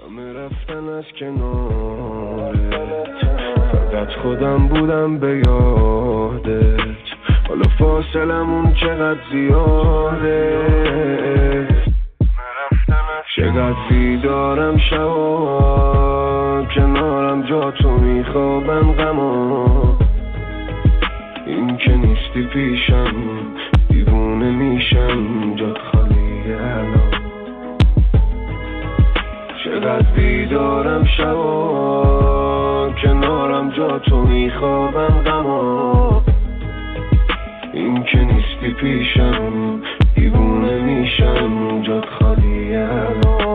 همه رفتن از کنارت، فقط خودم بودم به یادت. حالا فاصلمون چقدر زیاده، چقدر بیدارم شبا، کنارم جا تو میخوابم غما. این که نیستی پیشم دیوونه میشم، جات خالیه الان. چقدر بیدارم شبا، کنارم جا تو میخوابم غما. این که نیستی پیشم دیوونه میشم، جات خالیه الان.